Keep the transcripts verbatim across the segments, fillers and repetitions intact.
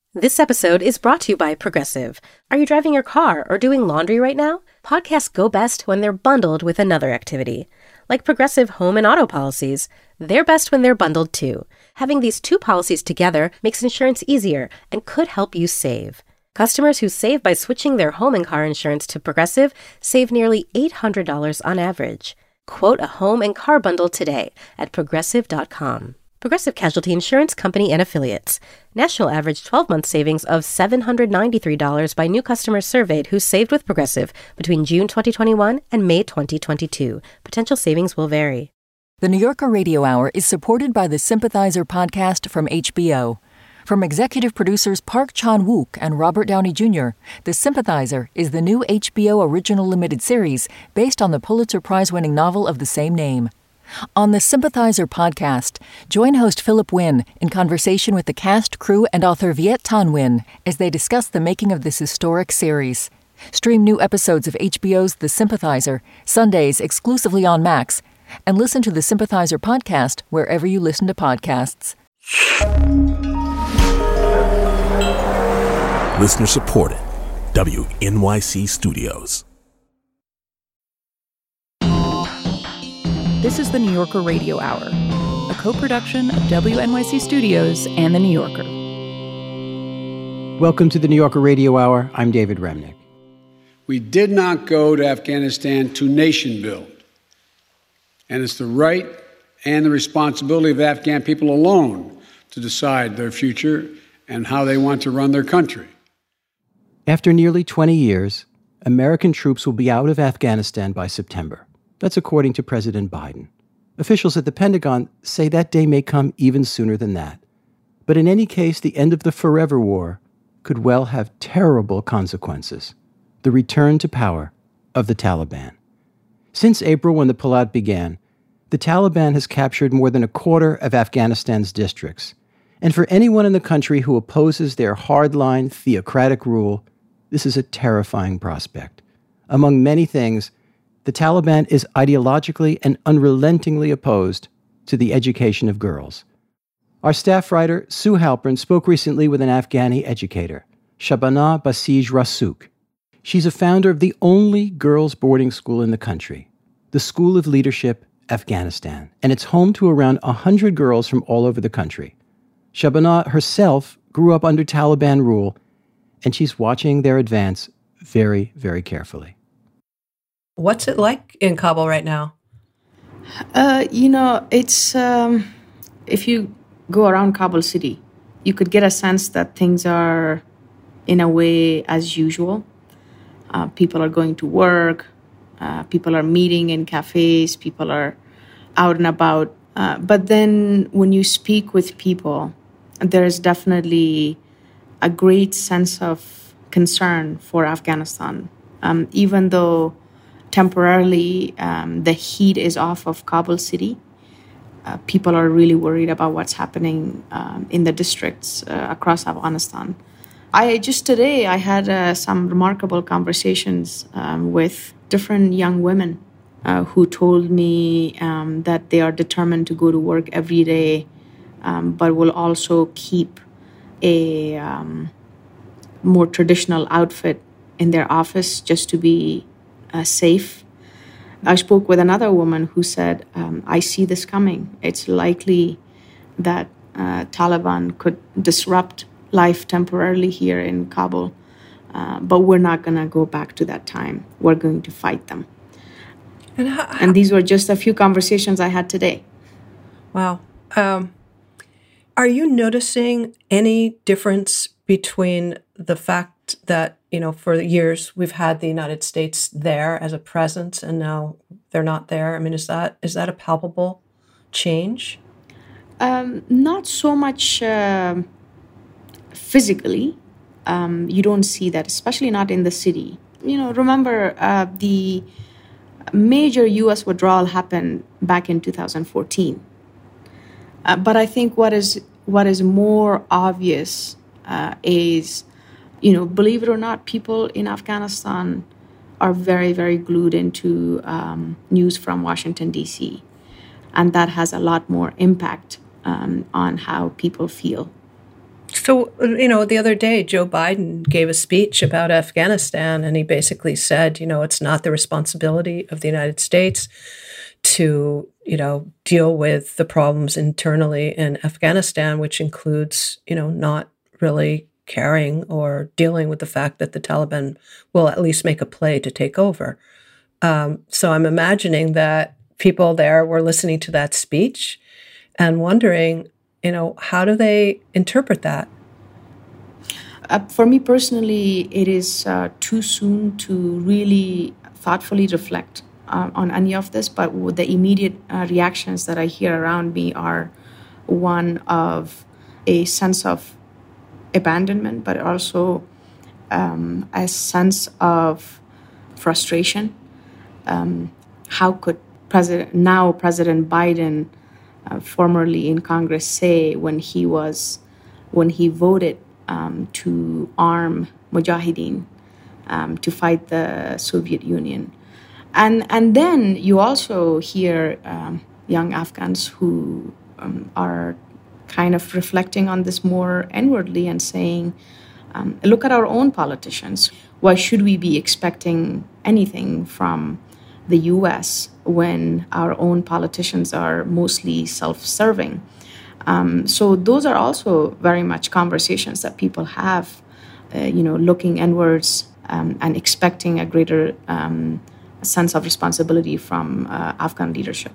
This episode is brought to you by Progressive. Are you driving your car or doing laundry right now? Podcasts go best when they're bundled with another activity. Like Progressive home and auto policies, they're best when they're bundled too. Having these two policies together makes insurance easier and could help you save. Customers who save by switching their home and car insurance to Progressive save nearly eight hundred dollars on average. Quote a home and car bundle today at progressive dot com. Progressive Casualty Insurance Company and Affiliates. National average twelve-month savings of seven hundred ninety-three dollars by new customers surveyed who saved with Progressive between June twenty twenty-one and May twenty twenty-two. Potential savings will vary. The New Yorker Radio Hour is supported by the Sympathizer podcast from H B O. From executive producers Park Chan-wook and Robert Downey Junior, The Sympathizer is the new H B O original limited series based on the Pulitzer Prize-winning novel of the same name. On the Sympathizer podcast, join host Philip Wynn in conversation with the cast, crew, and author Viet Thanh Nguyen as they discuss the making of this historic series. Stream new episodes of H B O's The Sympathizer, Sundays exclusively on Max, and listen to the Sympathizer podcast wherever you listen to podcasts. Listener supported. W N Y C Studios. This is the New Yorker Radio Hour, a co-production of W N Y C Studios and The New Yorker. Welcome to the New Yorker Radio Hour. I'm David Remnick. We did not go to Afghanistan to nation build. And it's the right and the responsibility of the Afghan people alone to decide their future and how they want to run their country. After nearly twenty years, American troops will be out of Afghanistan by September. That's according to President Biden. Officials at the Pentagon say that day may come even sooner than that. But in any case, the end of the forever war could well have terrible consequences. The return to power of the Taliban. Since April, when the pullout began, the Taliban has captured more than a quarter of Afghanistan's districts. And for anyone in the country who opposes their hardline, theocratic rule, this is a terrifying prospect. Among many things, the Taliban is ideologically and unrelentingly opposed to the education of girls. Our staff writer, Sue Halpern, spoke recently with an Afghani educator, Shabana Basij Rasuk. She's a founder of the only girls' boarding school in the country, the School of Leadership, Afghanistan, and it's home to around one hundred girls from all over the country. Shabana herself grew up under Taliban rule, and she's watching their advance very, very carefully. What's it like in Kabul right now? Uh, you know, it's, um, if you go around Kabul city, you could get a sense that things are, in a way, as usual. Uh, people are going to work, uh, people are meeting in cafes, people are out and about. Uh, but then when you speak with people, there's definitely a great sense of concern for Afghanistan. Um, even though temporarily um, the heat is off of Kabul city, uh, people are really worried about what's happening um, in the districts uh, across Afghanistan. I just today, I had uh, some remarkable conversations um, with different young women uh, who told me um, that they are determined to go to work every day, um, but will also keep a um, more traditional outfit in their office just to be uh, safe. I spoke with another woman who said, um, I see this coming. It's likely that uh, Taliban could disrupt life temporarily here in Kabul, uh, but we're not going to go back to that time. We're going to fight them. And, how, how, and these were just a few conversations I had today. Wow. Um, are you noticing any difference between the fact that, you know, for years we've had the United States there as a presence and now they're not there? I mean, is that is that a palpable change? Um, not so much uh, physically. Um, you don't see that, especially not in the city. You know, remember uh, the major U S withdrawal happened back in two thousand fourteen. Uh, but I think what is what is more obvious uh, is, you know, believe it or not, people in Afghanistan are very, very glued into um, news from Washington, D C. And that has a lot more impact um, on how people feel. So, you know, the other day, Joe Biden gave a speech about Afghanistan, and he basically said, you know, it's not the responsibility of the United States to, you know, deal with the problems internally in Afghanistan, which includes, you know, not really caring or dealing with the fact that the Taliban will at least make a play to take over. Um, so I'm imagining that people there were listening to that speech and wondering, you know, how do they interpret that? Uh, for me personally, it is uh, too soon to really thoughtfully reflect uh, on any of this, but the immediate uh, reactions that I hear around me are one of a sense of abandonment, but also um, a sense of frustration. Um, how could President now President Biden, uh, formerly in Congress, say when he was when he voted um, to arm Mujahideen um, to fight the Soviet Union, and and then you also hear um, young Afghans who um, are kind of reflecting on this more inwardly and saying, um, look at our own politicians. Why should we be expecting anything from the U S when our own politicians are mostly self-serving? Um, so those are also very much conversations that people have, uh, you know, looking inwards um, and expecting a greater um, sense of responsibility from uh, Afghan leadership.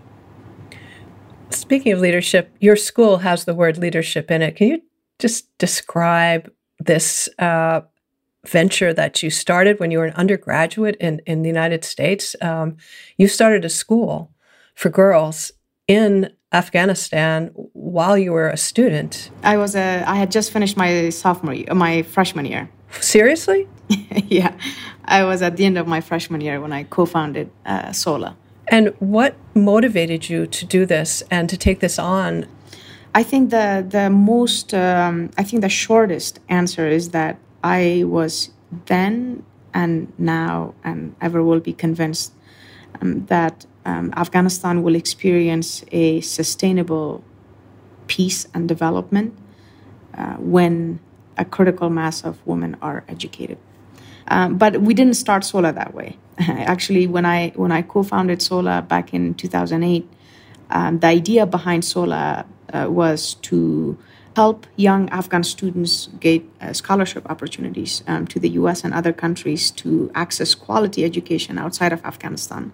Speaking of leadership, your school has the word leadership in it. Can you just describe this uh, venture that you started when you were an undergraduate in, in the United States? Um, you started a school for girls in Afghanistan while you were a student. I was a. I had just finished my sophomore year, my freshman year. Seriously? Yeah, I was at the end of my freshman year when I co-founded uh, SOLA. And what motivated you to do this and to take this on? I think the the most, um, I think the shortest answer is that I was then and now and ever will be convinced um, that um, Afghanistan will experience a sustainable peace and development uh, when a critical mass of women are educated. Um, but we didn't start SOLA that way. Actually, when I when I co-founded SOLA back in two thousand eight, um, the idea behind SOLA uh, was to help young Afghan students get uh, scholarship opportunities um, to the U S and other countries to access quality education outside of Afghanistan.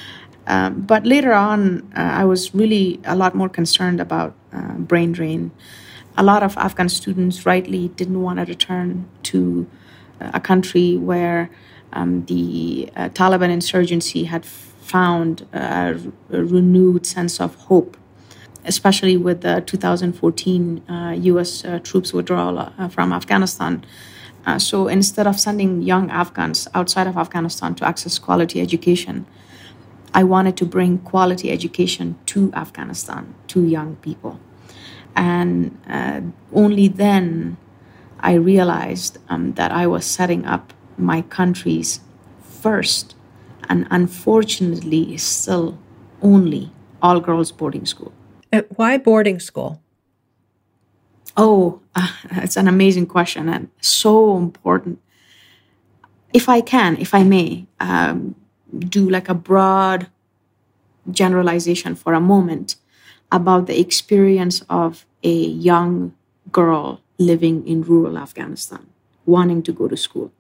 Um, but later on, uh, I was really a lot more concerned about uh, brain drain. A lot of Afghan students rightly didn't want to return to a country where um, the uh, Taliban insurgency had found a, a renewed sense of hope, especially with the two thousand fourteen uh, U S uh, troops withdrawal uh, from Afghanistan. Uh, so instead of sending young Afghans outside of Afghanistan to access quality education, I wanted to bring quality education to Afghanistan, to young people. And uh, only then I realized um, that I was setting up my country's first and unfortunately still only all-girls boarding school. Uh, why boarding school? Oh, uh, it's an amazing question and so important. If I can, if I may, um, do like a broad generalization for a moment about the experience of a young girl living in rural Afghanistan, wanting to go to school.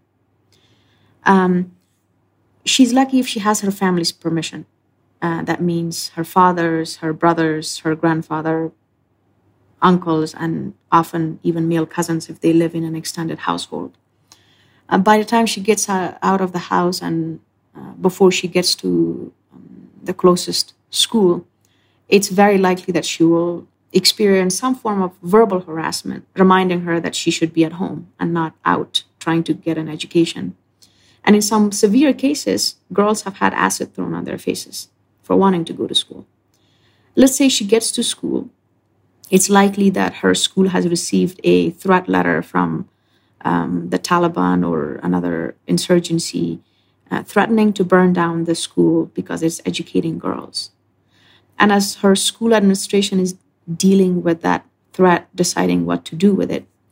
Um, she's lucky if she has her family's permission. Uh, that means her father's, her brother's, her grandfather, uncles, and often even male cousins if they live in an extended household. Uh, by the time she gets uh, out of the house and uh, before she gets to um, the closest school, it's very likely that she will experience some form of verbal harassment, reminding her that she should be at home and not out trying to get an education. And in some severe cases, girls have had acid thrown on their faces for wanting to go to school. Let's say she gets to school. It's likely that her school has received a threat letter from um, the Taliban or another insurgency uh, threatening to burn down the school because it's educating girls. And as her school administration is dealing with that threat, deciding what to do with it,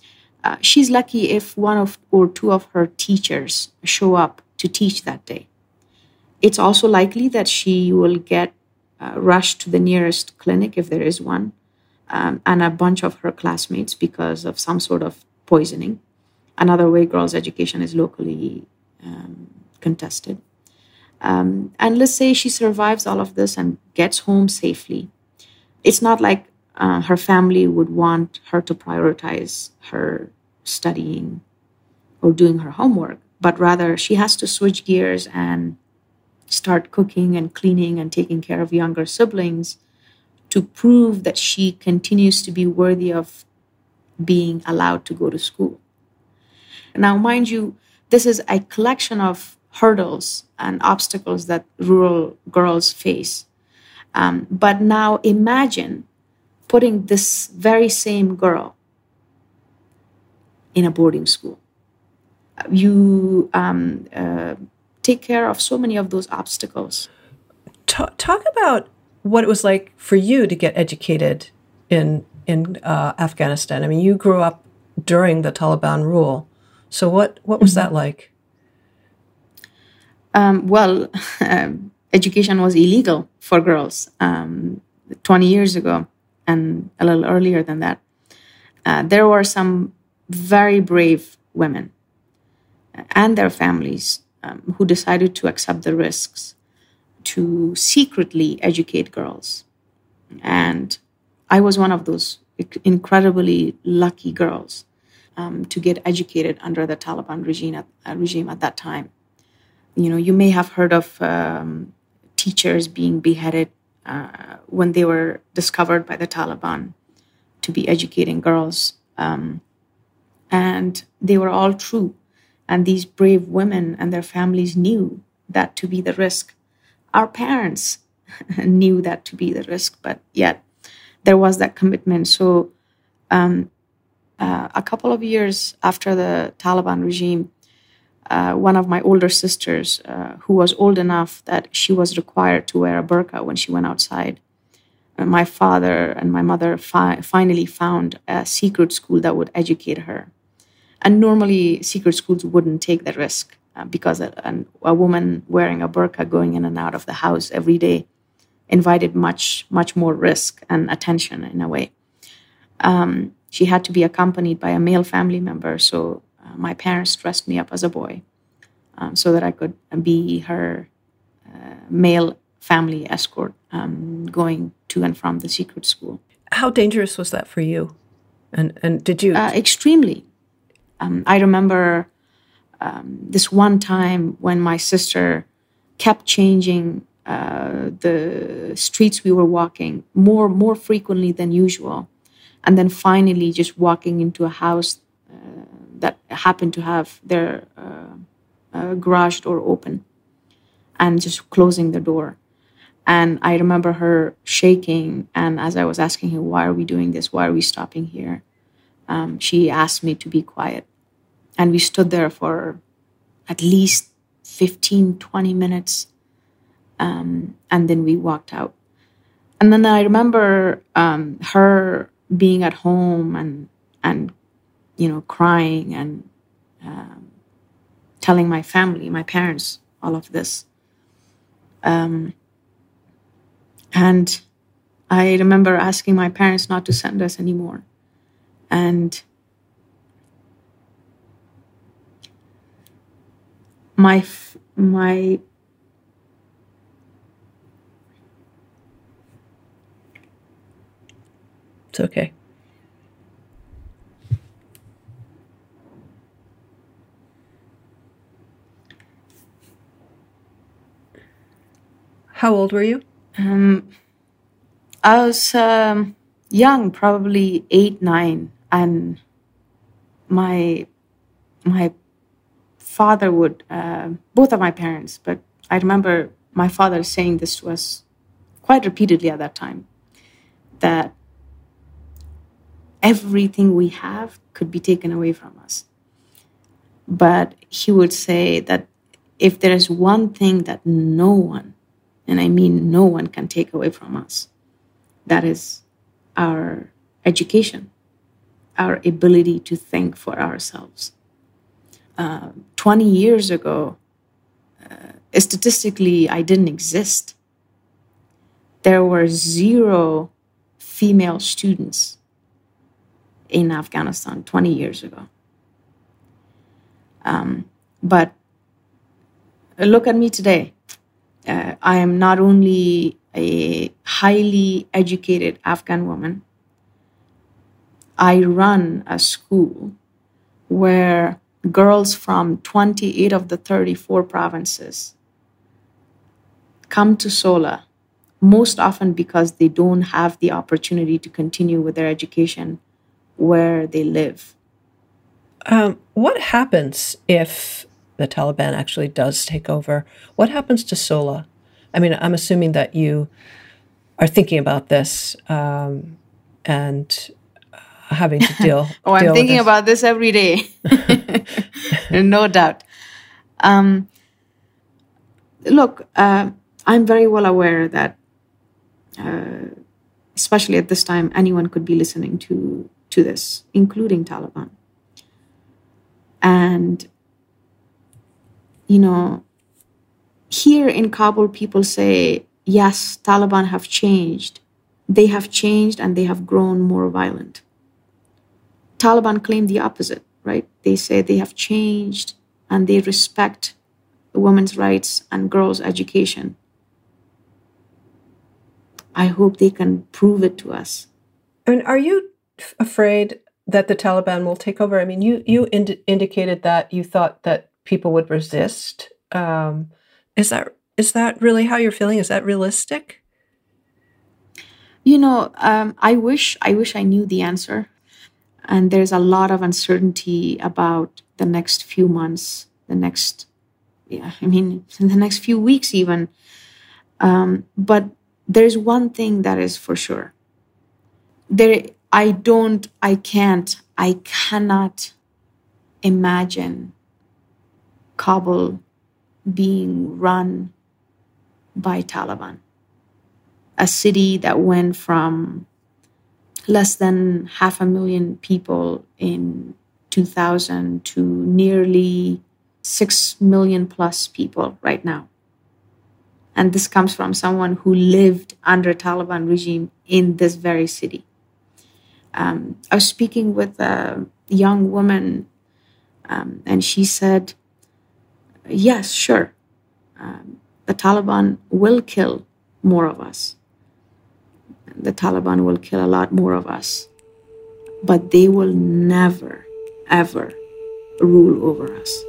uh, she's lucky if one of or two of her teachers show up to teach that day. It's also likely that she will get uh, rushed to the nearest clinic if there is one, um, and a bunch of her classmates because of some sort of poisoning. Another way girls' education is locally um, contested. Um, and let's say she survives all of this and gets home safely. It's not like uh, her family would want her to prioritize her studying or doing her homework, but rather she has to switch gears and start cooking and cleaning and taking care of younger siblings to prove that she continues to be worthy of being allowed to go to school. Now, mind you, this is a collection of hurdles and obstacles that rural girls face. Um, but now imagine putting this very same girl in a boarding school. You um, uh, take care of so many of those obstacles. Talk, talk about what it was like for you to get educated in in uh, Afghanistan. I mean, you grew up during the Taliban rule. So what, what was mm-hmm. that like? Um, well, um, education was illegal for girls um, twenty years ago and a little earlier than that. Uh, there were some very brave women and their families um, who decided to accept the risks to secretly educate girls. And I was one of those incredibly lucky girls um, to get educated under the Taliban regime at, uh, regime at that time. You know, you may have heard of um, teachers being beheaded uh, when they were discovered by the Taliban to be educating girls. Um, and they were all true. And these brave women and their families knew that to be the risk. Our parents knew that to be the risk, but yet there was that commitment. So um, uh, a couple of years after the Taliban regime, uh, one of my older sisters, uh, who was old enough that she was required to wear a burqa when she went outside, uh, my father and my mother fi- finally found a secret school that would educate her. And normally, secret schools wouldn't take the risk uh, because a, a woman wearing a burqa going in and out of the house every day invited much, much more risk and attention in a way. Um, she had to be accompanied by a male family member, so uh, my parents dressed me up as a boy um, so that I could be her uh, male family escort um, going to and from the secret school. How dangerous was that for you? And and did you... Uh, extremely. Um, I remember um, this one time when my sister kept changing uh, the streets we were walking more more frequently than usual, and then finally just walking into a house uh, that happened to have their uh, uh, garage door open and just closing the door. And I remember her shaking, and as I was asking her, why are we doing this? Why are we stopping here? Um, she asked me to be quiet. And we stood there for at least fifteen, twenty minutes. Um, and then we walked out. And then I remember um, her being at home and, and you know, crying and um, telling my family, my parents, all of this. Um, and I remember asking my parents not to send us anymore. And my my it's okay. How old were you? Um, I was um, young, probably eight, nine, and my my father would, uh, both of my parents, but I remember my father saying this to us quite repeatedly at that time, that everything we have could be taken away from us. But he would say that if there is one thing that no one, and I mean no one, can take away from us, that is our education, our ability to think for ourselves. Uh, twenty years ago, uh, statistically, I didn't exist. There were zero female students in Afghanistan twenty years ago. Um, but look at me today. Uh, I am not only a highly educated Afghan woman, I run a school where girls from twenty-eight of the thirty-four provinces come to SOLA, most often because they don't have the opportunity to continue with their education where they live. Um, what happens if the Taliban actually does take over? What happens to SOLA? I mean, I'm assuming that you are thinking about this um, and having to deal. oh, I'm deal thinking this. about this every day. No doubt. Um, look, uh, I'm very well aware that, uh, especially at this time, anyone could be listening to, to this, including Taliban. And, you know, here in Kabul, people say, yes, Taliban have changed. They have changed and they have grown more violent. Taliban claim the opposite, right? They say they have changed and they respect women's rights and girls' education. I hope they can prove it to us. I mean, are you f- afraid that the Taliban will take over? I mean, you you ind- indicated that you thought that people would resist. Um, is that is that really how you're feeling? Is that realistic? You know, um, I wish I wish I knew the answer. And there's a lot of uncertainty about the next few months, the next, yeah, I mean, in the next few weeks even. Um, but there's one thing that is for sure. There, I don't, I can't, I cannot imagine Kabul being run by Taliban. A city that went from less than half a million people in two thousand to nearly six million plus people right now. And this comes from someone who lived under Taliban regime in this very city. Um, I was speaking with a young woman um, and she said, yes, sure, um, the Taliban will kill more of us. The Taliban will kill a lot more of us, but they will never, ever rule over us.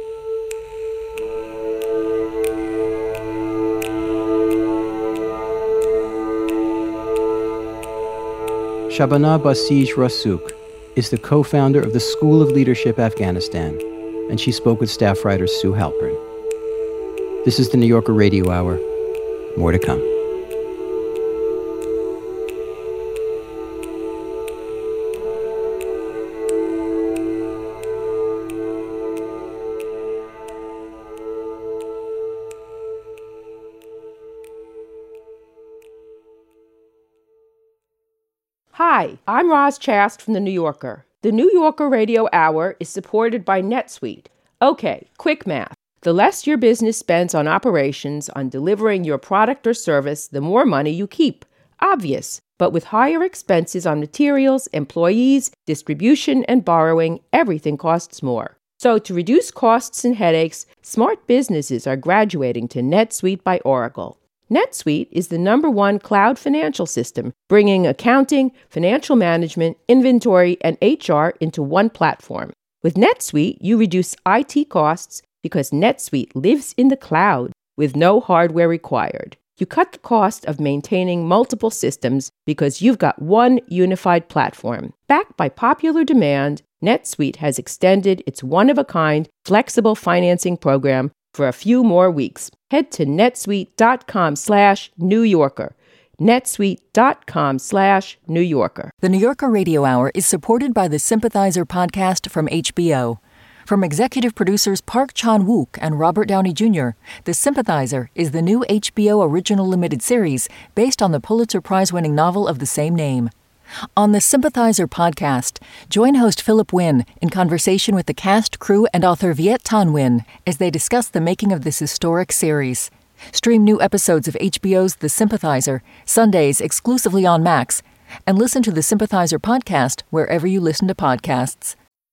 Shabana Basij Rassouk is the co-founder of the School of Leadership Afghanistan, and she spoke with staff writer Sue Halpern. This is the New Yorker Radio Hour. More to come. Hi, I'm Roz Chast from The New Yorker. The New Yorker Radio Hour is supported by NetSuite. Okay, quick math. The less your business spends on operations, on delivering your product or service, the more money you keep. Obvious. But with higher expenses on materials, employees, distribution, and borrowing, everything costs more. So to reduce costs and headaches, smart businesses are graduating to NetSuite by Oracle. NetSuite is the number one cloud financial system, bringing accounting, financial management, inventory, and H R into one platform. With NetSuite, you reduce I T costs because NetSuite lives in the cloud with no hardware required. You cut the cost of maintaining multiple systems because you've got one unified platform. Backed by popular demand, NetSuite has extended its one-of-a-kind flexible financing program for a few more weeks. Head to netsuite.com slash New Yorker. netsuite.com slash New Yorker. The New Yorker Radio Hour is supported by the Sympathizer podcast from H B O. From executive producers Park Chan-wook and Robert Downey Junior, The Sympathizer is the new H B O original limited series based on the Pulitzer Prize-winning novel of the same name. On the Sympathizer podcast, join host Philip Wynn in conversation with the cast, crew, and author Viet Thanh Nguyen as they discuss the making of this historic series. Stream new episodes of H B O's The Sympathizer, Sundays exclusively on Max, and listen to the Sympathizer podcast wherever you listen to podcasts.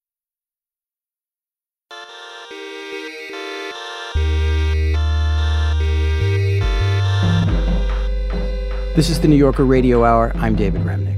This is the New Yorker Radio Hour. I'm David Remnick.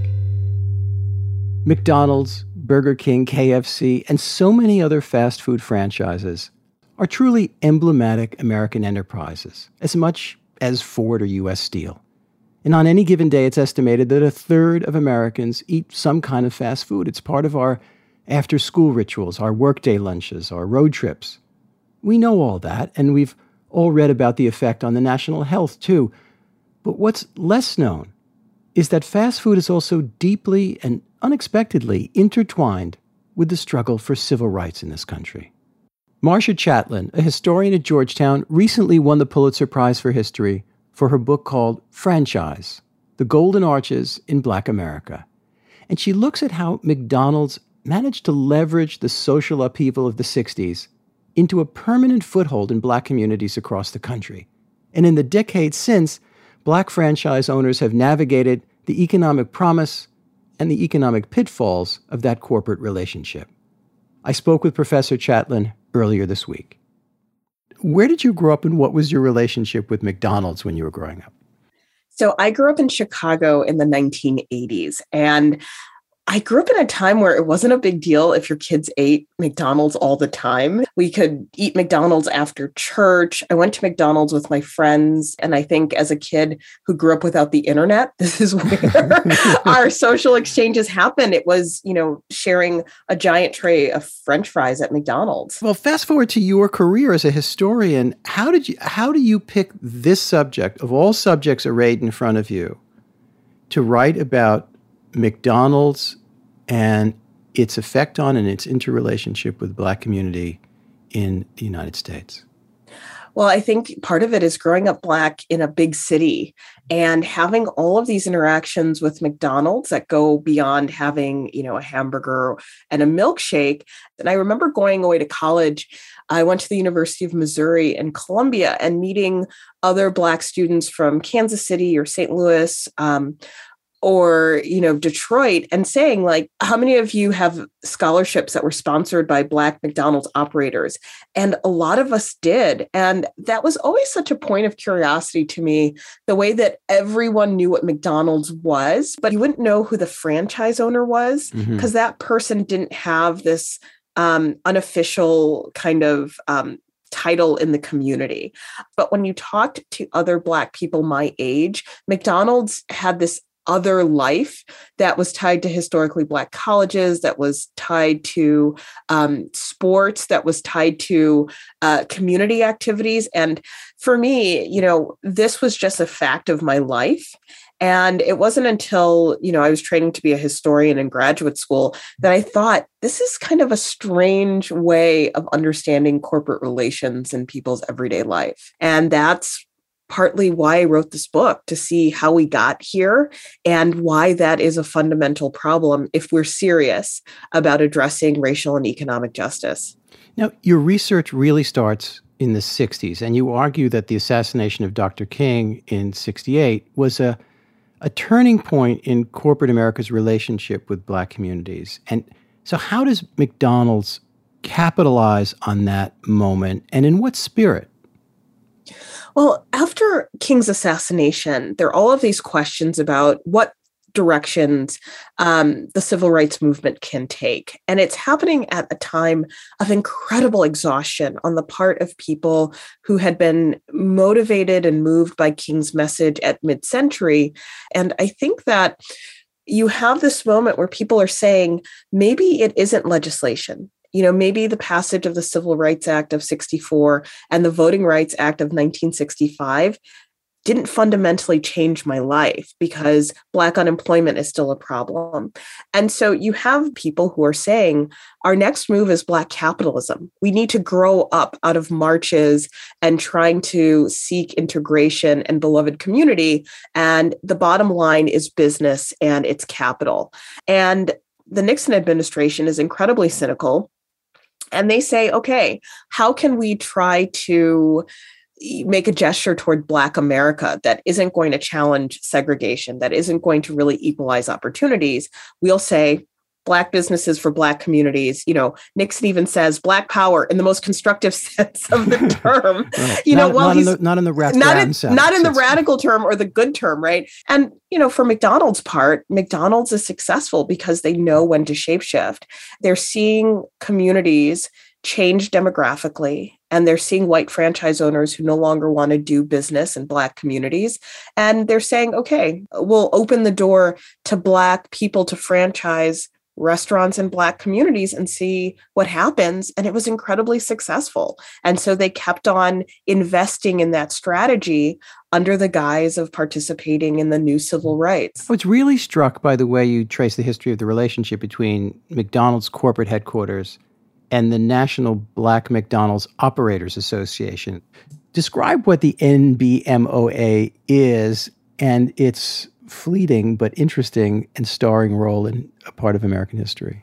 McDonald's, Burger King, K F C, and so many other fast food franchises are truly emblematic American enterprises, as much as Ford or U S Steel. And on any given day, it's estimated that a third of Americans eat some kind of fast food. It's part of our after-school rituals, our workday lunches, our road trips. We know all that, and we've all read about the effect on the national health, too. But what's less known is that fast food is also deeply and unexpectedly intertwined with the struggle for civil rights in this country. Marcia Chatelain, a historian at Georgetown, recently won the Pulitzer Prize for History for her book called Franchise: The Golden Arches in Black America. And she looks at how McDonald's managed to leverage the social upheaval of the sixties into a permanent foothold in black communities across the country. And in the decades since, black franchise owners have navigated the economic promise and the economic pitfalls of that corporate relationship. I spoke with Professor Chatelain earlier this week. Where did you grow up, and what was your relationship with McDonald's when you were growing up? So I grew up in Chicago in the nineteen eighties, and I grew up in a time where it wasn't a big deal if your kids ate McDonald's all the time. We could eat McDonald's after church. I went to McDonald's with my friends. And I think as a kid who grew up without the internet, this is where our social exchanges happened. It was, you know, sharing a giant tray of French fries at McDonald's. Well, fast forward to your career as a historian. How did you, how do you pick this subject, of all subjects arrayed in front of you, to write about McDonald's and its effect on and its interrelationship with the black community in the United States? Well, I think part of it is growing up black in a big city and having all of these interactions with McDonald's that go beyond having, you know, a hamburger and a milkshake. And I remember going away to college. I went to the University of Missouri and Columbia and meeting other black students from Kansas City or Saint Louis, um, or, you know, Detroit, and saying, like, how many of you have scholarships that were sponsored by Black McDonald's operators? And a lot of us did. And that was always such a point of curiosity to me, the way that everyone knew what McDonald's was, but you wouldn't know who the franchise owner was, because mm-hmm. that person didn't have this um, unofficial kind of um, title in the community. But when you talked to other Black people my age, McDonald's had this other life that was tied to historically Black colleges, that was tied to um, sports, that was tied to uh, community activities. And for me, you know, this was just a fact of my life. And it wasn't until, you know, I was training to be a historian in graduate school that I thought, this is kind of a strange way of understanding corporate relations in people's everyday life. And that's partly why I wrote this book, to see how we got here and why that is a fundamental problem if we're serious about addressing racial and economic justice. Now, your research really starts in the sixties, and you argue that the assassination of Doctor King in sixty-eight was a, a turning point in corporate America's relationship with Black communities. And so how does McDonald's capitalize on that moment, and in what spirit? Well, after King's assassination, there are all of these questions about what directions um, the civil rights movement can take. And it's happening at a time of incredible exhaustion on the part of people who had been motivated and moved by King's message at mid-century. And I think that you have this moment where people are saying, maybe it isn't legislation. You know, maybe the passage of the Civil Rights Act of sixty-four and the Voting Rights Act of nineteen sixty-five didn't fundamentally change my life because Black unemployment is still a problem. And so you have people who are saying, our next move is Black capitalism. We need to grow up out of marches and trying to seek integration and beloved community. And the bottom line is business and it's capital. And the Nixon administration is incredibly cynical. And they say, okay, how can we try to make a gesture toward Black America that isn't going to challenge segregation, that isn't going to really equalize opportunities? We'll say Black businesses for Black communities. You know, Nixon even says Black power in the most constructive sense of the term. Right. You know, not, well, not he's in the, not in the rat not in, sense. not in the radical term or the good term, right? And you know, for McDonald's part, McDonald's is successful because they know when to shapeshift. They're seeing communities change demographically, and they're seeing white franchise owners who no longer want to do business in Black communities. And they're saying, okay, we'll open the door to Black people to franchise restaurants in Black communities and see what happens. And it was incredibly successful. And so they kept on investing in that strategy under the guise of participating in the new civil rights. I was really struck by the way you trace the history of the relationship between McDonald's corporate headquarters and the National Black McDonald's Operators Association. Describe what the N B M O A is and its fleeting but interesting and starring role in a part of American history.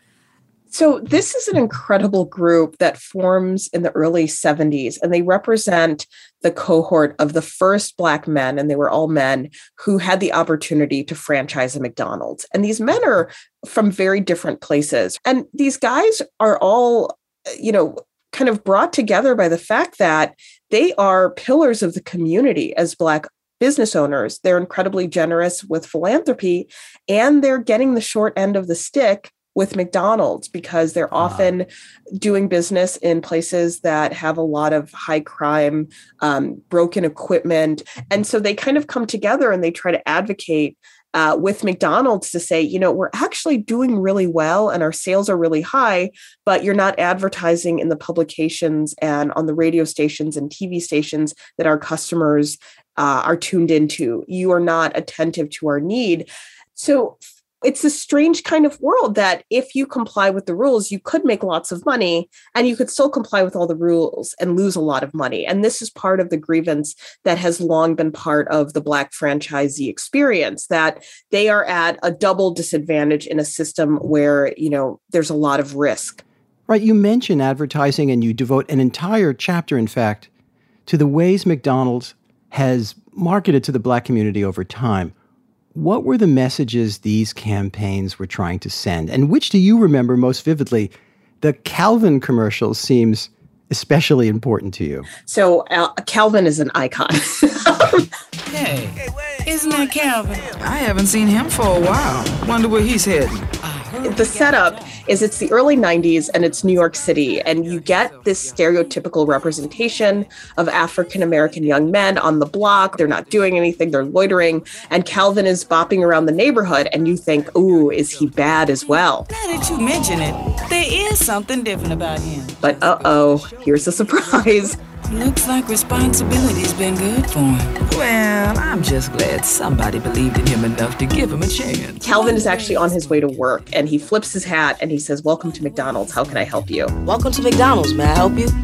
So this is an incredible group that forms in the early seventies, and they represent the cohort of the first Black men, and they were all men, who had the opportunity to franchise a McDonald's. And these men are from very different places. And these guys are all, you know, kind of brought together by the fact that they are pillars of the community as Black business owners. They're incredibly generous with philanthropy, and they're getting the short end of the stick with McDonald's because they're often doing business in places that have a lot of high crime, um, broken equipment. And so they kind of come together and they try to advocate uh, with McDonald's to say, you know, we're actually doing really well and our sales are really high, but you're not advertising in the publications and on the radio stations and T V stations that our customers uh, are tuned into. You are not attentive to our need. So it's a strange kind of world that if you comply with the rules, you could make lots of money and you could still comply with all the rules and lose a lot of money. And this is part of the grievance that has long been part of the Black franchisee experience, that they are at a double disadvantage in a system where, you know, there's a lot of risk. Right. You mention advertising and you devote an entire chapter, in fact, to the ways McDonald's has marketed to the Black community over time. What were the messages these campaigns were trying to send? And which do you remember most vividly? The Calvin commercial seems especially important to you. So uh, Calvin is an icon. Hey, isn't that Calvin? I haven't seen him for a while. Wonder where he's heading. The setup is it's the early nineties and it's New York City, and you get this stereotypical representation of African-American young men on the block. They're not doing anything, they're loitering, and Calvin is bopping around the neighborhood, and you think, ooh, is he bad as well? Now that you mention it, there is something different about him. But uh-oh, here's a surprise. Looks like responsibility's been good for him. Well, I'm just glad somebody believed in him enough to give him a chance. Calvin is actually on his way to work, and he flips his hat and he says, "Welcome to McDonald's. How can I help you?" Welcome to McDonald's. May I help you?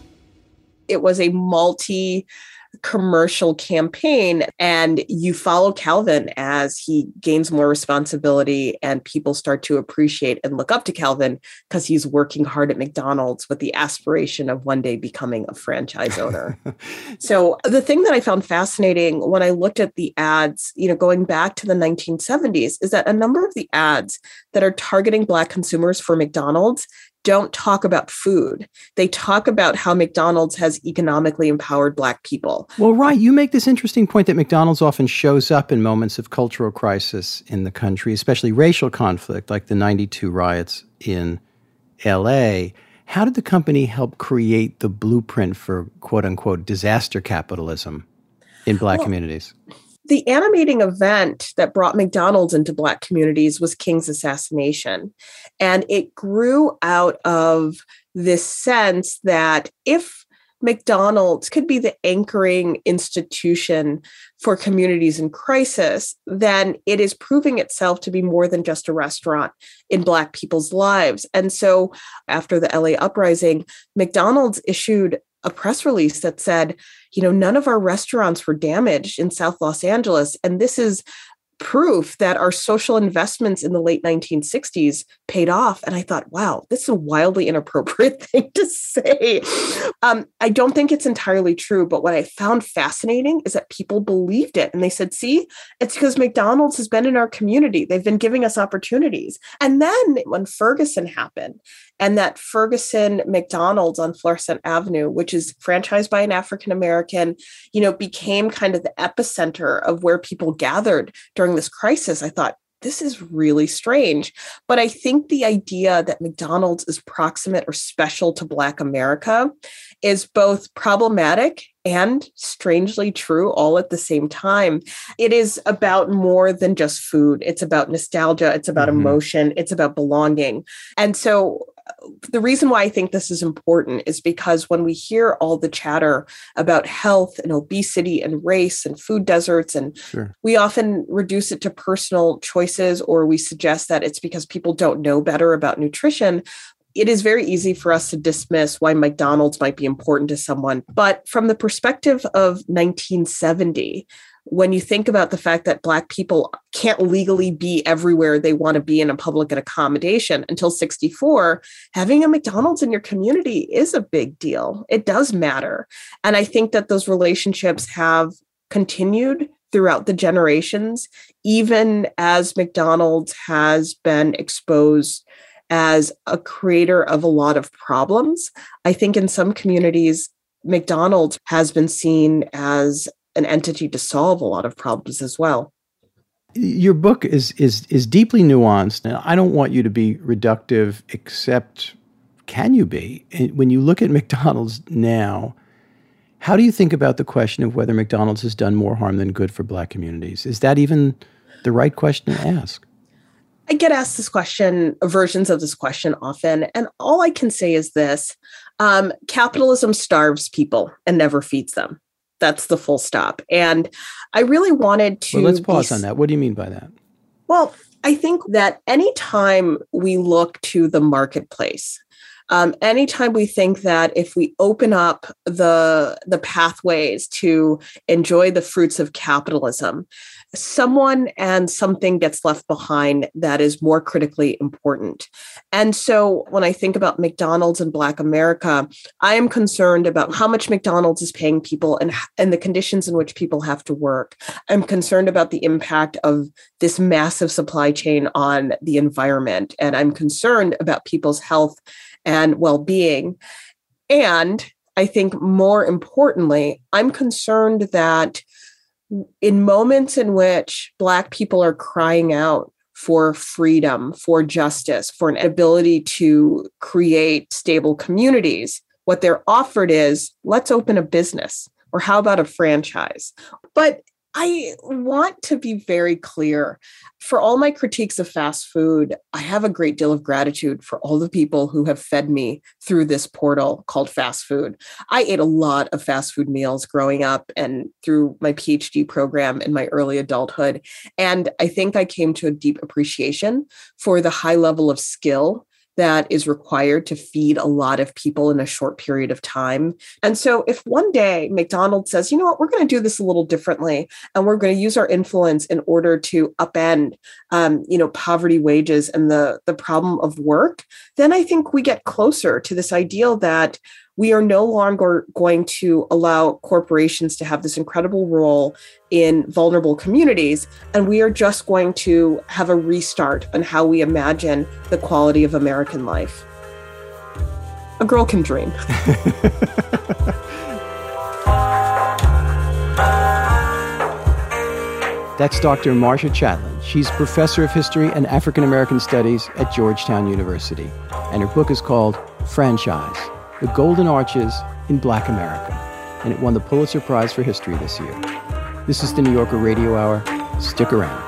It was a multi commercial campaign, and you follow Calvin as he gains more responsibility and people start to appreciate and look up to Calvin because he's working hard at McDonald's with the aspiration of one day becoming a franchise owner. So the thing that I found fascinating when I looked at the ads, you know, going back to the nineteen seventies, is that a number of the ads that are targeting Black consumers for McDonald's don't talk about food. They talk about how McDonald's has economically empowered Black people. Well, right. You make this interesting point that McDonald's often shows up in moments of cultural crisis in the country, especially racial conflict, like the ninety-two riots in L A. How did the company help create the blueprint for quote-unquote disaster capitalism in Black well, communities? The animating event that brought McDonald's into Black communities was King's assassination. And it grew out of this sense that if McDonald's could be the anchoring institution for communities in crisis, then it is proving itself to be more than just a restaurant in Black people's lives. And so after the L A uprising, McDonald's issued a press release that said, you know, none of our restaurants were damaged in South Los Angeles. And this is proof that our social investments in the late nineteen sixties paid off. And I thought, wow, this is a wildly inappropriate thing to say. Um, I don't think it's entirely true, but what I found fascinating is that people believed it. And they said, see, it's because McDonald's has been in our community. They've been giving us opportunities. And then when Ferguson happened, and that Ferguson McDonald's on Florissant Avenue, which is franchised by an African-American, you know, became kind of the epicenter of where people gathered during this crisis, I thought, this is really strange. But I think the idea that McDonald's is proximate or special to Black America is both problematic and strangely true all at the same time. It is about more than just food. It's about nostalgia. It's about mm-hmm. emotion. It's about belonging. And so the reason why I think this is important is because when we hear all the chatter about health and obesity and race and food deserts, and sure. we often reduce it to personal choices, or we suggest that it's because people don't know better about nutrition. It is very easy for us to dismiss why McDonald's might be important to someone. But from the perspective of nineteen seventy, when you think about the fact that Black people can't legally be everywhere they want to be in a public accommodation until sixty-four, having a McDonald's in your community is a big deal. It does matter. And I think that those relationships have continued throughout the generations, even as McDonald's has been exposed as a creator of a lot of problems. I think in some communities, McDonald's has been seen as an entity to solve a lot of problems as well. Your book is is is deeply nuanced, and I don't want you to be reductive, except can you be? When you look at McDonald's now, how do you think about the question of whether McDonald's has done more harm than good for Black communities? Is that even the right question to ask? I get asked this question, versions of this question often, and all I can say is this. Um, capitalism starves people and never feeds them. That's the full stop. And I really wanted to... Well, let's pause be, on that. What do you mean by that? Well, I think that anytime we look to the marketplace, um, anytime we think that if we open up the, the pathways to enjoy the fruits of capitalism, someone and something gets left behind that is more critically important. And so when I think about McDonald's and Black America, I am concerned about how much McDonald's is paying people and, and the conditions in which people have to work. I'm concerned about the impact of this massive supply chain on the environment. And I'm concerned about people's health and well-being. And I think more importantly, I'm concerned that in moments in which Black people are crying out for freedom, for justice, for an ability to create stable communities, what they're offered is, let's open a business, or how about a franchise? But I want to be very clear. For all my critiques of fast food, I have a great deal of gratitude for all the people who have fed me through this portal called fast food. I ate a lot of fast food meals growing up and through my PhD program in my early adulthood. And I think I came to a deep appreciation for the high level of skill that is required to feed a lot of people in a short period of time. And so if one day McDonald's says, you know what, we're going to do this a little differently, and we're going to use our influence in order to upend, um, you know, poverty wages and the, the problem of work, then I think we get closer to this ideal that we are no longer going to allow corporations to have this incredible role in vulnerable communities, and we are just going to have a restart on how we imagine the quality of American life. A girl can dream. That's Doctor Marcia Chatelain. She's professor of history and African American studies at Georgetown University, and her book is called Franchise: The Golden Arches in Black America, and it won the Pulitzer Prize for History this year. This is the New Yorker Radio Hour. Stick around.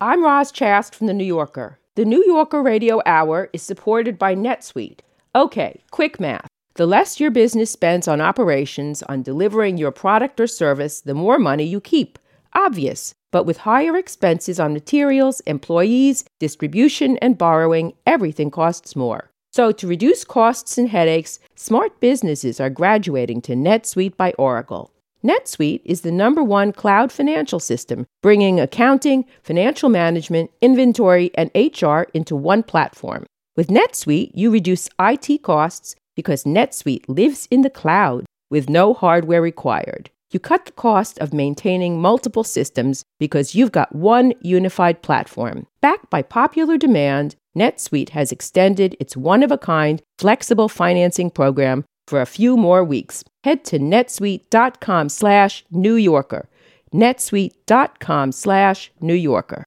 I'm Roz Chast from The New Yorker. The New Yorker Radio Hour is supported by NetSuite. Okay, quick math. The less your business spends on operations, on delivering your product or service, the more money you keep. Obvious. But with higher expenses on materials, employees, distribution, and borrowing, everything costs more. So to reduce costs and headaches, smart businesses are graduating to NetSuite by Oracle. NetSuite is the number one cloud financial system, bringing accounting, financial management, inventory, and H R into one platform. With NetSuite, you reduce I T costs because NetSuite lives in the cloud with no hardware required. You cut the cost of maintaining multiple systems because you've got one unified platform. Backed by popular demand, NetSuite has extended its one-of-a-kind flexible financing program for a few more weeks. Head to netsuite.com slash New Yorker. netsuite.com slash New Yorker.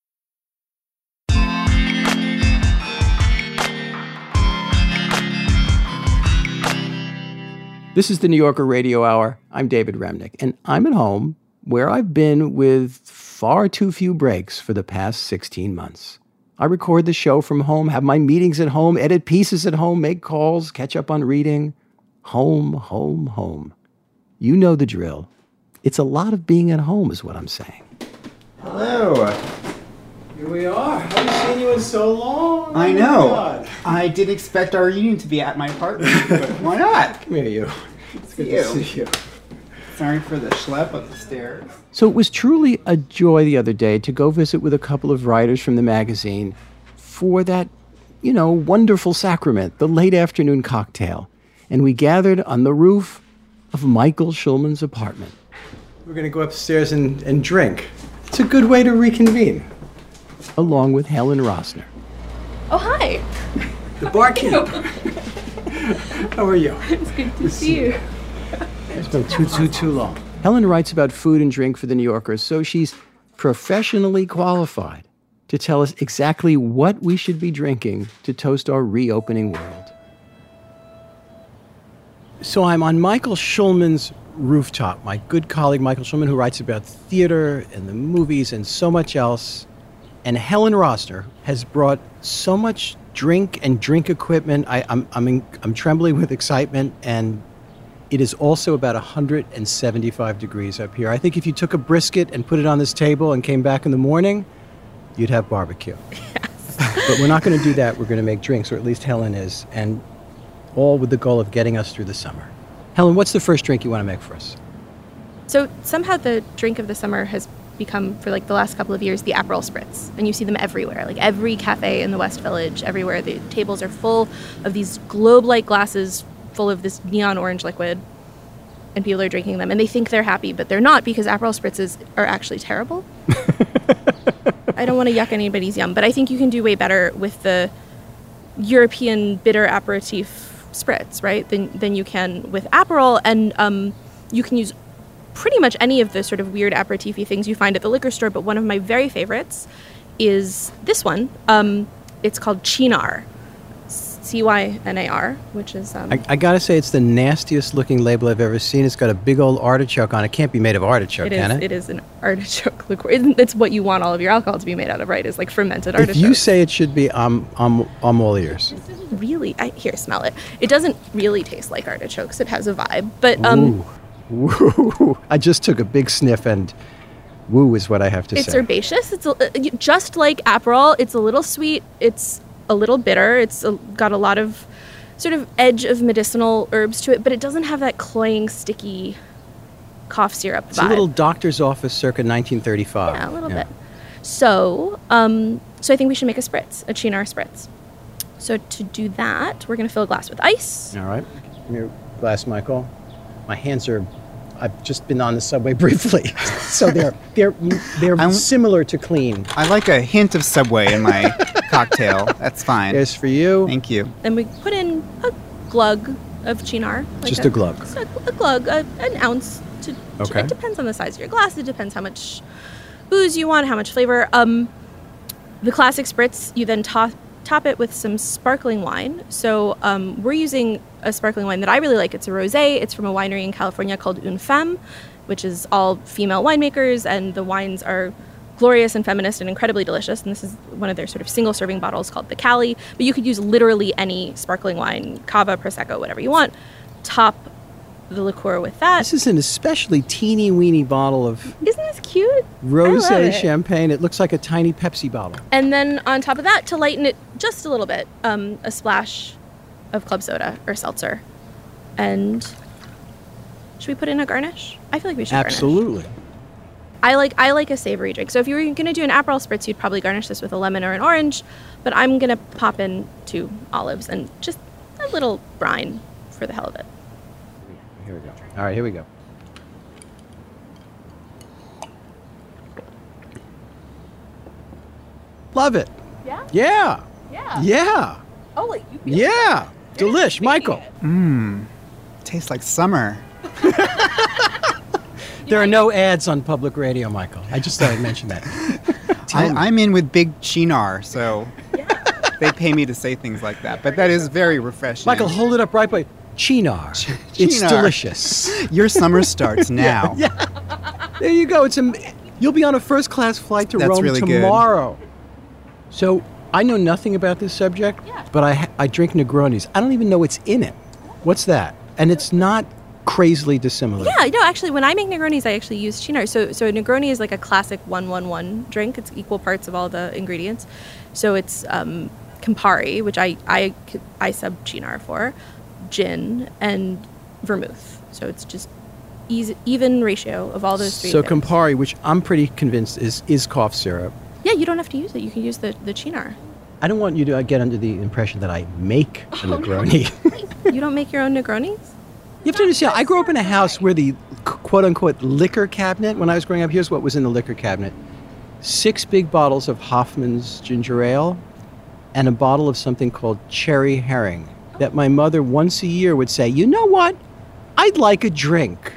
This is the New Yorker Radio Hour. I'm David Remnick, and I'm at home where I've been with far too few breaks for the past sixteen months. I record the show from home, have my meetings at home, edit pieces at home, make calls, catch up on reading. Home, home, home. You know the drill. It's a lot of being at home is what I'm saying. Hello. Here we are. I haven't seen you in so long. I oh know. God. I didn't expect our reunion to be at my apartment, but why not? Come here, you. It's good you. to see you. Sorry for the schlep up the stairs. So it was truly a joy the other day to go visit with a couple of writers from the magazine for that, you know, wonderful sacrament, the late afternoon cocktail. And we gathered on the roof of Michael Schulman's apartment. We're going to go upstairs and, and drink. It's a good way to reconvene. Along with Helen Rosner. Oh, hi. The barkeep. How are you? It's good to see you. It's been too, too, too long. Helen writes about food and drink for The New Yorker, so she's professionally qualified to tell us exactly what we should be drinking to toast our reopening world. So I'm on Michael Schulman's rooftop. My good colleague Michael Schulman, who writes about theater and the movies and so much else. And Helen Rosner has brought so much drink and drink equipment. I, I'm, I'm, in, I'm trembling with excitement, and it is also about one hundred seventy-five degrees up here. I think if you took a brisket and put it on this table and came back in the morning, you'd have barbecue. Yes. But we're not going to do that. We're going to make drinks, or at least Helen is. And all with the goal of getting us through the summer. Helen, what's the first drink you want to make for us? So somehow the drink of the summer has become, for like the last couple of years, the Aperol Spritz. And you see them everywhere, like every cafe in the West Village, everywhere. The tables are full of these globe-like glasses full of this neon orange liquid, and people are drinking them. And they think they're happy, but they're not, because Aperol Spritzes are actually terrible. I don't want to yuck anybody's yum, but I think you can do way better with the European bitter aperitif spritz, right, than, than you can with Aperol. And um, you can use pretty much any of the sort of weird aperitif-y things you find at the liquor store, but one of my very favorites is this one. Um, it's called Cynar, C Y N A R, which is... Um, I, I gotta say, it's the nastiest looking label I've ever seen. It's got a big old artichoke on it. It can't be made of artichoke, it is, can it? It is an artichoke liqueur. It's what you want all of your alcohol to be made out of, right? Is like fermented artichoke. If you say it should be, I'm, I'm, I'm all ears. Really? I, here, smell it. It doesn't really taste like artichokes. It has a vibe, but... Um, Ooh. Woo. I just took a big sniff, and woo is what I have to it's say. It's herbaceous. It's a, just like Aperol. It's a little sweet. It's a little bitter. It's a, got a lot of sort of edge of medicinal herbs to it, but it doesn't have that cloying, sticky cough syrup It's vibe. a little doctor's office circa nineteen thirty-five. Yeah, a little yeah. bit. So, um, so I think we should make a spritz, a Cynar spritz. So to do that, we're going to fill a glass with ice. All right. Give me your glass, Michael. My hands are... I've just been on the subway briefly, so they're they're they're I'm, similar to clean. I like a hint of Subway in my cocktail. That's fine. There's for you. Thank you. Then we put in a glug of Cynar. Like just a, a glug. Just a, a glug, a, an ounce. To, okay. To, it depends on the size of your glass. It depends how much booze you want, how much flavor. Um, the classic spritz, you then top top it with some sparkling wine. So um, we're using a sparkling wine that I really like. It's a rosé. It's from a winery in California called Une Femme, which is all female winemakers, and the wines are glorious and feminist and incredibly delicious. And this is one of their sort of single-serving bottles called the Cali. But you could use literally any sparkling wine, Cava, Prosecco, whatever you want. Top the liqueur with that. This is an especially teeny-weeny bottle of... Isn't this cute? Rosé champagne. It looks like a tiny Pepsi bottle. And then on top of that, to lighten it just a little bit, um, a splash of club soda or seltzer. And should we put in a garnish? I feel like we should Absolutely. garnish. I like I like a savory drink. So if you were going to do an Aperol Spritz, you'd probably garnish this with a lemon or an orange. But I'm going to pop in two olives and just a little brine for the hell of it. Here we go. All right, here we go. Love it. Yeah? Yeah. Yeah. Yeah. Oh, like you Yeah. Delish, Michael. Mmm. Tastes like summer. There are no ads on public radio, Michael. I just thought I'd mention that. I, I'm in with Big Chinar, so they pay me to say things like that. But that is very refreshing. Michael, hold it up right by Chinar. Ch- It's Chinar. delicious. Your summer starts now. Yeah, yeah. There you go. It's a, you'll be on a first-class flight to That's Rome really good. tomorrow. So I know nothing about this subject, but I ha- I drink Negronis. I don't even know what's in it. What's that? And it's not crazily dissimilar. Yeah, no, actually, when I make Negronis, I actually use Chinar. So, so a Negroni is like a classic one one one drink. It's equal parts of all the ingredients. So it's um, Campari, which I, I, I sub Chinar for, gin, and vermouth. So it's just easy, even ratio of all those three So things. Campari, which I'm pretty convinced is, is cough syrup. Yeah, you don't have to use it. You can use the, the Chinar. I don't want you to get under the impression that I make a Negroni. You don't make your own Negronis? You have to understand, I grew up in a house where the quote-unquote liquor cabinet, when I was growing up, here's what was in the liquor cabinet. Six big bottles of Hoffman's ginger ale and a bottle of something called cherry herring that my mother once a year would say, you know what? I'd like a drink.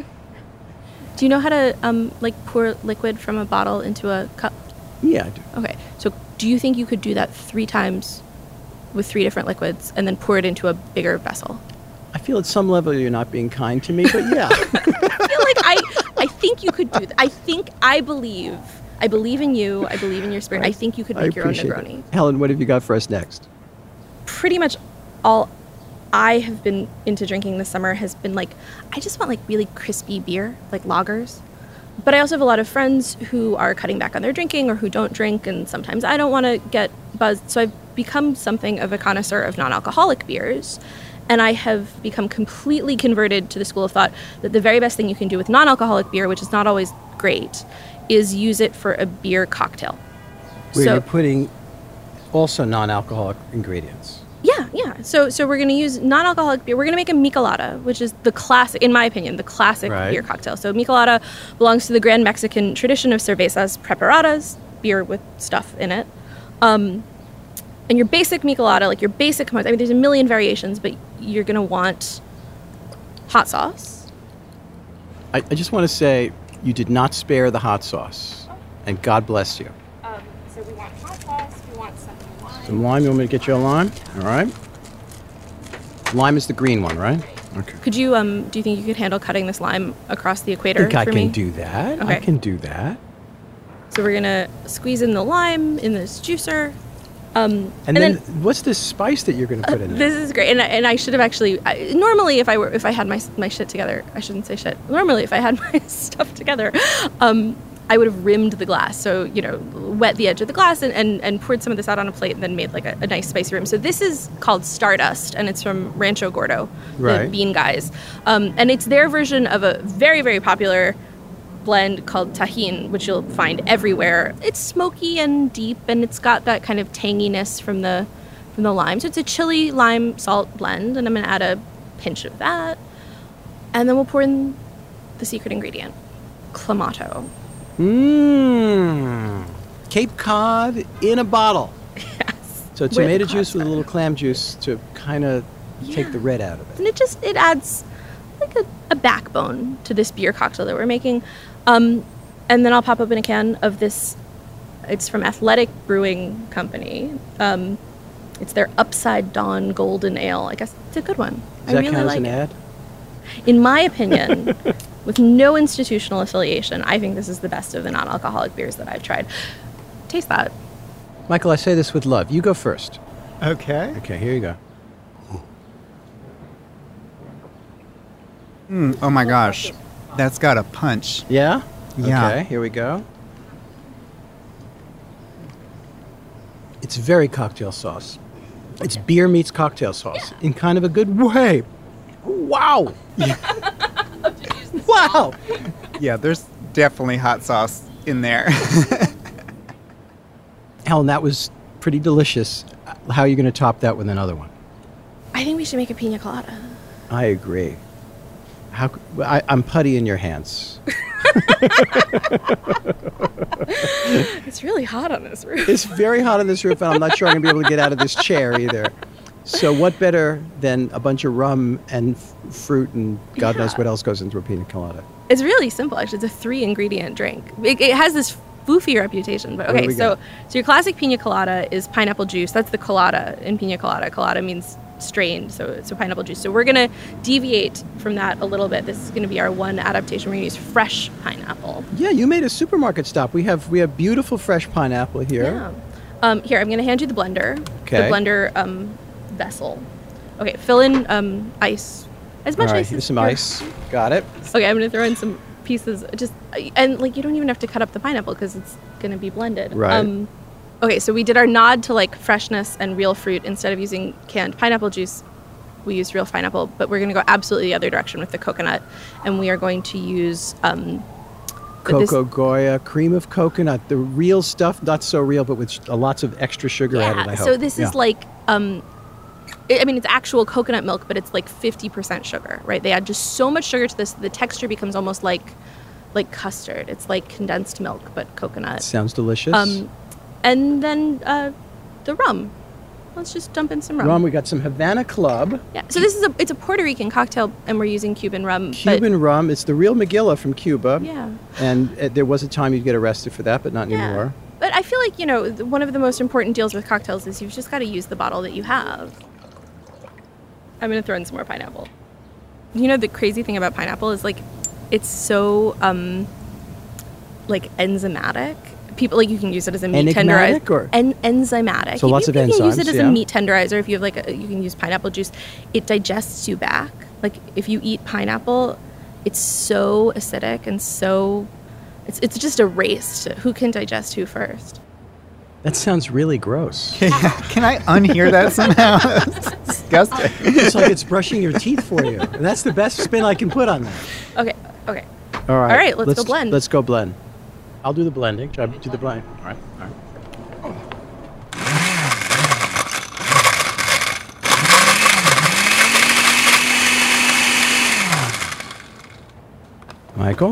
Do you know how to um, like pour liquid from a bottle into a cup? Yeah, I do. Okay, so do you think you could do that three times with three different liquids and then pour it into a bigger vessel? I feel at some level you're not being kind to me, but yeah. I feel like I, I think you could do that. I think, I believe, I believe in you. I believe in your spirit. I, I think you could make your own Negroni. It. Helen, what have you got for us next? Pretty much all I have been into drinking this summer has been like, I just want like really crispy beer, like lagers. But I also have a lot of friends who are cutting back on their drinking or who don't drink, and sometimes I don't want to get buzzed. So I've become something of a connoisseur of non-alcoholic beers. And I have become completely converted to the school of thought that the very best thing you can do with non-alcoholic beer, which is not always great, is use it for a beer cocktail. Where so, you're putting also non-alcoholic ingredients. Yeah, yeah. So so we're going to use non-alcoholic beer. We're going to make a michelada, which is the classic, in my opinion, the classic right. beer cocktail. So michelada belongs to the Grand Mexican tradition of cervezas preparadas, beer with stuff in it. Um, and your basic michelada, like your basic components, I mean, there's a million variations, but you're going to want hot sauce. I, I just want to say you did not spare the hot sauce, and God bless you. Um, so we want hot sauce, we want some lime. Some lime, you want me to get you a lime? All right. Lime is the green one, right? Okay. Could you, um, do you think you could handle cutting this lime across the equator I think I for can me? do that. Okay. I can do that. So we're going to squeeze in the lime in this juicer. Um, and, and then, then what's this spice that you're going to put uh, in there? This is great, and I, and I should have actually. I, normally, if I were, if I had my my shit together, I shouldn't say shit. Normally, if I had my stuff together, um, I would have rimmed the glass. So you know, wet the edge of the glass and, and, and poured some of this out on a plate, and then made like a, a nice spicy rim. So this is called Stardust, and it's from Rancho Gordo, right. the bean guys, um, and it's their version of a very very popular blend called Tajín, which you'll find everywhere. It's smoky and deep, and it's got that kind of tanginess from the from the lime. So it's a chili lime salt blend, and I'm going to add a pinch of that. And then we'll pour in the secret ingredient, Clamato. Mmm. Cape Cod in a bottle. Yes. So tomato juice with a little clam juice to kind of yeah. take the red out of it. And it just, it adds like a, a backbone to this beer cocktail that we're making. Um, and then I'll pop open a can of this. It's from Athletic Brewing Company. Um, it's their Upside Dawn Golden Ale. I guess it's a good one. Does I that really count like as an it. ad? In my opinion, with no institutional affiliation, I think this is the best of the non-alcoholic beers that I've tried. Taste that. Michael, I say this with love. You go first. Okay. Okay, here you go. Mm, oh my gosh. That's got a punch. Yeah? Yeah. Okay, here we go. It's very cocktail sauce. It's beer meets cocktail sauce in kind of a good way. Wow. Wow. Yeah, there's definitely hot sauce in there. Helen, that was pretty delicious. How are you going to top that with another one? I think we should make a pina colada. I agree. How I, I'm putty in your hands. It's really hot on this roof. It's very hot on this roof, and I'm not sure I'm going to be able to get out of this chair either. So what better than a bunch of rum and f- fruit and God yeah. knows what else goes into a pina colada? It's really simple, actually. It's a three-ingredient drink. It, it has this foofy reputation, but okay, so so your classic pina colada is pineapple juice. That's the colada in pina colada. Colada means strained, so so pineapple juice. So we're going to deviate from that a little bit. This is going to be our one adaptation. We're going to use fresh pineapple. Yeah, you made a supermarket stop. We have we have beautiful fresh pineapple here. Yeah. Um, here, I'm going to hand you the blender. Okay. The blender um, vessel. Okay, fill in um, ice. As much All right, ice here's as some here. ice. Got it. Okay, I'm going to throw in some pieces. Just and like you don't even have to cut up the pineapple because it's going to be blended. Right. Um, okay, so we did our nod to like freshness and real fruit. Instead of using canned pineapple juice, we used real pineapple. But we're going to go absolutely the other direction with the coconut, and we are going to use um, Coco Goya, cream of coconut, the real stuff, not so real, but with uh, lots of extra sugar yeah, added, I hope. So this yeah. is like, um, I mean, it's actual coconut milk, but it's like fifty percent sugar, right? They add just so much sugar to this, the texture becomes almost like like custard. It's like condensed milk, but coconut. Sounds delicious. Um, and then uh, the rum. Let's just dump in some rum. Rum, we got some Havana Club. Yeah, so this is a, it's a Puerto Rican cocktail, and we're using Cuban rum. Cuban rum, it's the real Megillah from Cuba. Yeah. And uh, there was a time you'd get arrested for that, but not Yeah. anymore. But I feel like, you know, th- one of the most important deals with cocktails is you've just got to use the bottle that you have. I'm going to throw in some more pineapple. You know, the crazy thing about pineapple is, like, it's so, um, like, enzymatic. People, like, you can use it as a meat Enigmatic tenderizer. or? En- enzymatic. So you, lots you, of you enzymes, can use it as yeah. a meat tenderizer. If you have, like, a, you can use pineapple juice. It digests you back. Like, if you eat pineapple, it's so acidic and so... It's it's just a race to who can digest who first. That sounds really gross. Can I unhear that somehow? It's disgusting. It's like it's brushing your teeth for you. And that's the best spin I can put on that. Okay, okay. All right. All right, let's go blend. Let's go blend. I'll do the blending. Try to do the blend. All right, all right. Michael?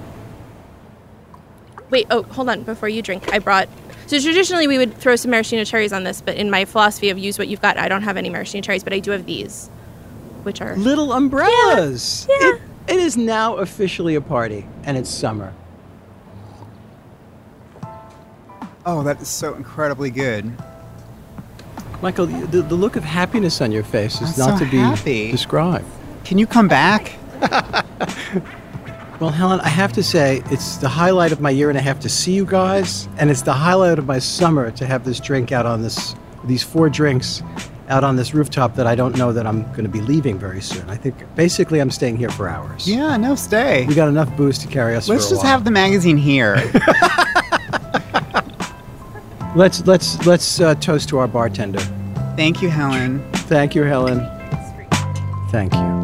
Wait, oh, hold on. Before you drink, I brought... So traditionally we would throw some maraschino cherries on this, but in my philosophy of use what you've got, I don't have any maraschino cherries, but I do have these, which are... Little umbrellas. Yeah. It, it is now officially a party, and it's summer. Oh, that is so incredibly good. Michael, the, the look of happiness on your face is I'm not so to be happy. described. Can you come back? Well, Helen, I have to say, it's the highlight of my year and a half to see you guys, and it's the highlight of my summer to have this drink out on this, these four drinks out on this rooftop that I don't know that I'm going to be leaving very soon. I think basically I'm staying here for hours. Yeah, no, stay. We got enough booze to carry us Let's for a just while. have the magazine here. Let's let's let's uh, toast to our bartender. Thank you, Helen. Thank you, Helen. Thank you.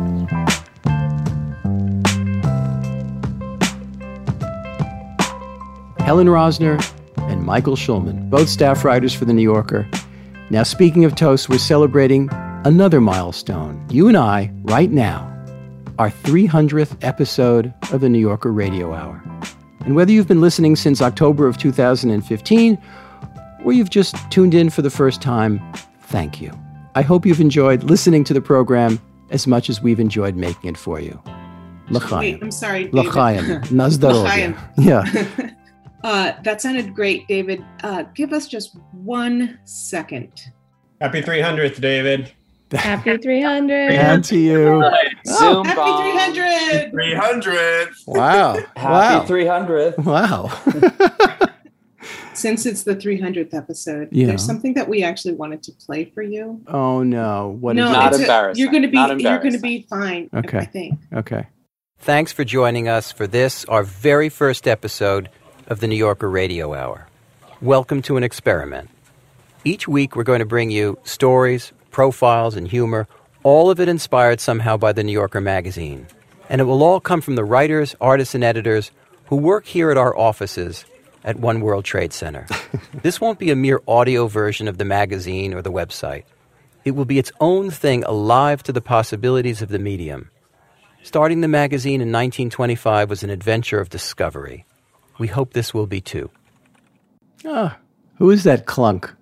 Helen Rosner and Michael Schulman, both staff writers for The New Yorker. Now, speaking of toast, we're celebrating another milestone. You and I, right now, our three hundredth episode of The New Yorker Radio Hour. And whether you've been listening since October of two thousand fifteen, or you've just tuned in for the first time, thank you. I hope you've enjoyed listening to the program as much as we've enjoyed making it for you. L'chaim. Wait, I'm sorry, David. L'chaim. Nazdarovia. Yeah. Uh, that sounded great, David. Uh, give us just one second. Happy three hundredth, David. Happy three hundred. And to you. Zoom Happy bomb. three hundred. three hundred. Wow. Happy wow. three hundred. Wow. Since it's the three hundredth episode, Yeah. there's something that we actually wanted to play for you. Oh, no. What no, is Not it's a- embarrassing. you're going to be Not you're going to embarrassing. be fine. I Okay. think. Okay. Thanks for joining us for this, our very first episode of the New Yorker Radio Hour. Welcome to an experiment. Each week we're going to bring you stories, profiles, and humor, all of it inspired somehow by the New Yorker magazine. And it will all come from the writers, artists, and editors who work here at our offices at One World Trade Center. This won't be a mere audio version of the magazine or the website. It will be its own thing, alive to the possibilities of the medium. Starting the magazine in nineteen twenty-five was an adventure of discovery. We hope this will be too. Ah, who is that clunk?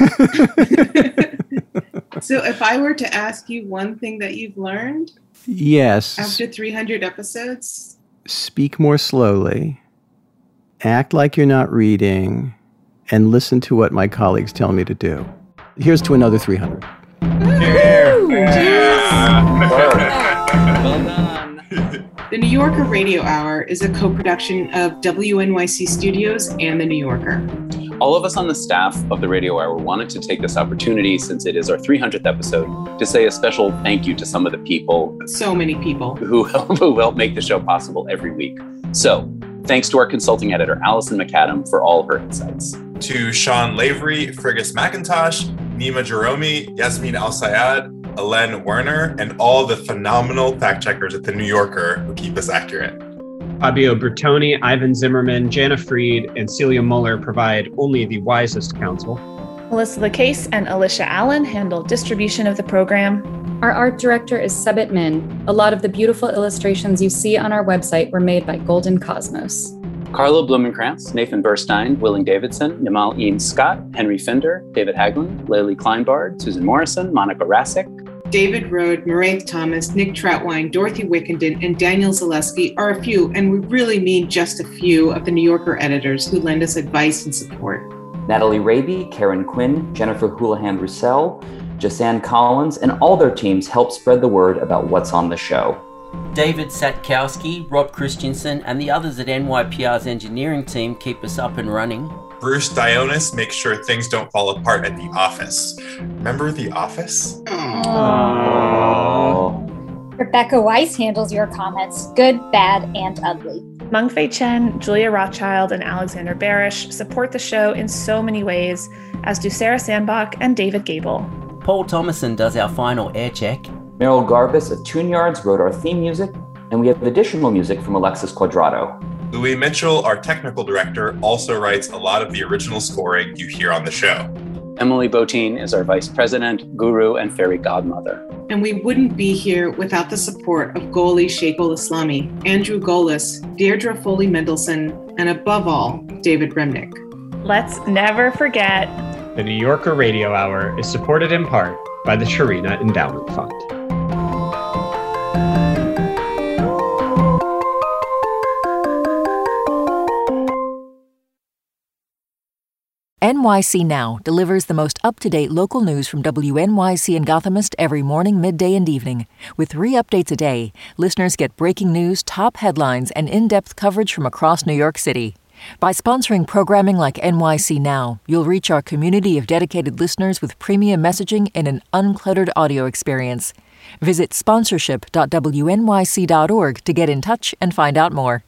So, if I were to ask you one thing that you've learned Yes. after three hundred episodes, Speak more slowly. Act like you're not reading. And listen to what my colleagues tell me to do. Here's to another three hundred. Well done. the New Yorker Radio Hour is a co-production of W N Y C Studios and The New Yorker. All of us on the staff of the Radio Hour wanted to take this opportunity, since it is our three hundredth episode, to say a special thank you to some of the people, So many people. who help, who help make the show possible every week. So, thanks to our consulting editor, Allison McAdam, for all her insights. To Sean Lavery, Frigus McIntosh, Nima Jerome, Yasmin Al-Sayed, Alen Werner, and all the phenomenal fact checkers at The New Yorker who keep us accurate. Fabio Bertoni, Ivan Zimmerman, Jana Fried, and Celia Muller provide only the wisest counsel. Melissa LaCase and Alicia Allen handle distribution of the program. Our art director is Sebit Min. A lot of the beautiful illustrations you see on our website were made by Golden Cosmos. Carla Blumenkrantz, Nathan Burstein, Willing Davidson, Nimal Ian Scott, Henry Finder, David Haglund, Laylee Kleinbard, Susan Morrison, Monica Rasick, David Rode, Maireith Thomas, Nick Troutwine, Dorothy Wickenden, and Daniel Zaleski are a few, and we really mean just a few, of the New Yorker editors who lend us advice and support. Natalie Raby, Karen Quinn, Jennifer Houlihan-Roussel, Jasan Collins, and all their teams help spread the word about what's on the show. David Satkowski, Rob Christensen, and the others at N Y P R's engineering team keep us up and running. Bruce Dionis makes sure things don't fall apart at The Office. Remember The Office? Aww. Rebecca Weiss handles your comments, good, bad, and ugly. Mengfei Chen, Julia Rothschild, and Alexander Barish support the show in so many ways, as do Sarah Sandbach and David Gable. Paul Thomason does our final air check. Meryl Garbus of Tune Yards wrote our theme music, and we have additional music from Alexis Quadrado. Louis Mitchell, our technical director, also writes a lot of the original scoring you hear on the show. Emily Botine is our vice president, guru, and fairy godmother. And we wouldn't be here without the support of Goli Sheikul Islami, Andrew Golis, Deirdre Foley Mendelson, and above all, David Remnick. Let's never forget The New Yorker Radio Hour is supported in part by the Sharina Endowment Fund. N Y C Now delivers the most up-to-date local news from W N Y C and Gothamist every morning, midday, and evening. With three updates a day, listeners get breaking news, top headlines, and in-depth coverage from across New York City. By sponsoring programming like N Y C Now, you'll reach our community of dedicated listeners with premium messaging and an uncluttered audio experience. Visit sponsorship dot W N Y C dot org to get in touch and find out more.